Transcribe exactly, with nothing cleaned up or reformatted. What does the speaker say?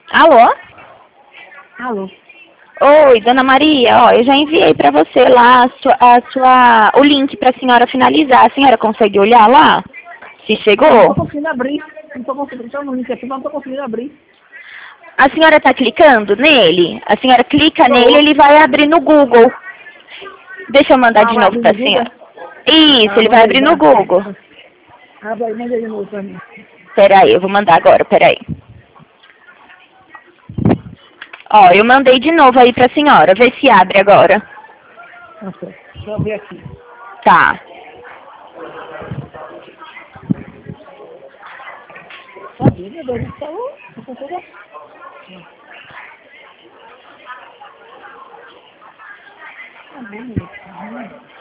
Alô? Alô? Oi, dona Maria, ó, eu já enviei para você lá a sua, a sua- o link para a senhora finalizar. A senhora consegue olhar lá? Se Eu não chegou? estou conseguindo abrir. Não estou conseguindo. Estou no link aqui, mas não estou conseguindo abrir. A senhora está clicando nele? A senhora clica nele, Estou. ele vai abrir no Google. Deixa eu mandar Ah, de vai novo abrir para no a Google? senhora. Isso, Ah, ele vai manda aí, abrir no vai. Google. Ah, vai, manda aí de novo para mim. Peraí, eu vou mandar agora, peraí. Ó, eu mandei de novo aí para a senhora, vê se abre agora. Ah, certo. Deixa eu ver aqui. Tá. Cadê, meu Deus do céu? Não consigo. Cadê, meu Deus?